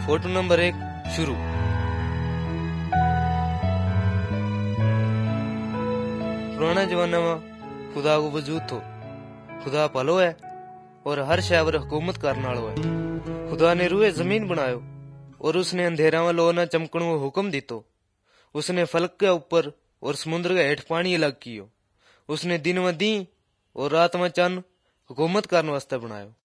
Photo number 1 शुरू। पुराना जमाना में खुदा को वजूद तो खुदा भलो है और हर शय पर हुकूमत करने वालो है। खुदा ने रूए जमीन बनायो और उसने अंधेरा में लो न चमकण को हुक्म दितो। उसने फलक के ऊपर और समुद्र के हेठ पानी अलग कियो। उसने दिन में दी और रात में चन हुकूमत करने वास्ते बनायो।